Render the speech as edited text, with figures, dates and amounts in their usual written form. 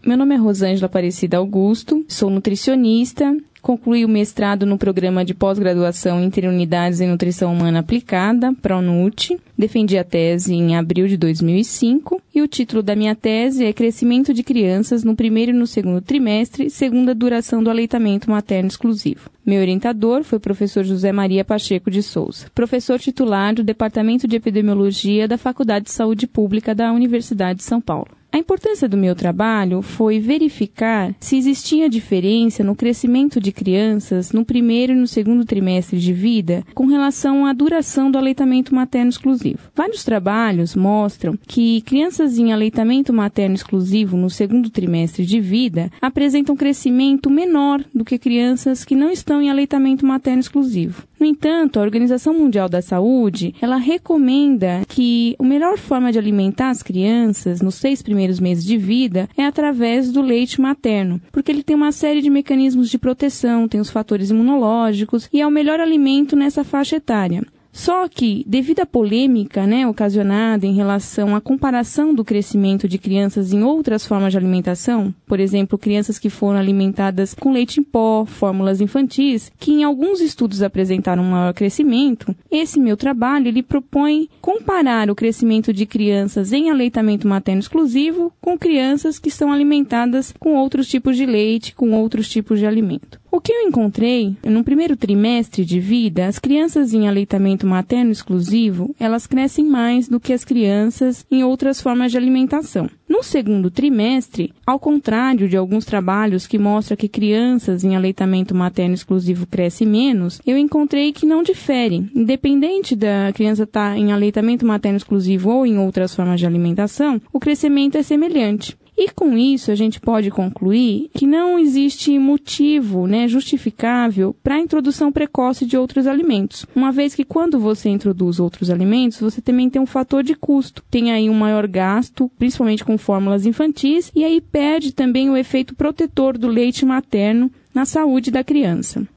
Meu nome é Rosângela Aparecida Augusto, sou nutricionista, concluí o mestrado no programa de pós-graduação Interunidades em Nutrição Humana Aplicada, ProNut. Defendi a tese em abril de 2005 e o título da minha tese é Crescimento de Crianças no primeiro e no segundo trimestre, segundo a duração do aleitamento materno exclusivo. Meu orientador foi o professor José Maria Pacheco de Souza, professor titular do Departamento de Epidemiologia da Faculdade de Saúde Pública da Universidade de São Paulo. A importância do meu trabalho foi verificar se existia diferença no crescimento de crianças no primeiro e no segundo trimestre de vida com relação à duração do aleitamento materno exclusivo. Vários trabalhos mostram que crianças em aleitamento materno exclusivo no segundo trimestre de vida apresentam crescimento menor do que crianças que não estão em aleitamento materno exclusivo. No entanto, a Organização Mundial da Saúde, ela recomenda que a melhor forma de alimentar as crianças nos 6 primeiros meses de vida é através do leite materno, porque ele tem uma série de mecanismos de proteção, tem os fatores imunológicos e é o melhor alimento nessa faixa etária. Só que, devido à polêmica, ocasionada em relação à comparação do crescimento de crianças em outras formas de alimentação, por exemplo, crianças que foram alimentadas com leite em pó, fórmulas infantis, que em alguns estudos apresentaram um maior crescimento, esse meu trabalho ele propõe comparar o crescimento de crianças em aleitamento materno exclusivo com crianças que são alimentadas com outros tipos de leite, com outros tipos de alimento. O que eu encontrei, no primeiro trimestre de vida, as crianças em aleitamento materno exclusivo, elas crescem mais do que as crianças em outras formas de alimentação. No segundo trimestre, ao contrário de alguns trabalhos que mostram que crianças em aleitamento materno exclusivo crescem menos, eu encontrei que não difere. Independente da criança estar em aleitamento materno exclusivo ou em outras formas de alimentação, o crescimento é semelhante. E com isso a gente pode concluir que não existe motivo, justificável para a introdução precoce de outros alimentos. Uma vez que quando você introduz outros alimentos, você também tem um fator de custo. Tem aí um maior gasto, principalmente com fórmulas infantis, e aí perde também o efeito protetor do leite materno na saúde da criança.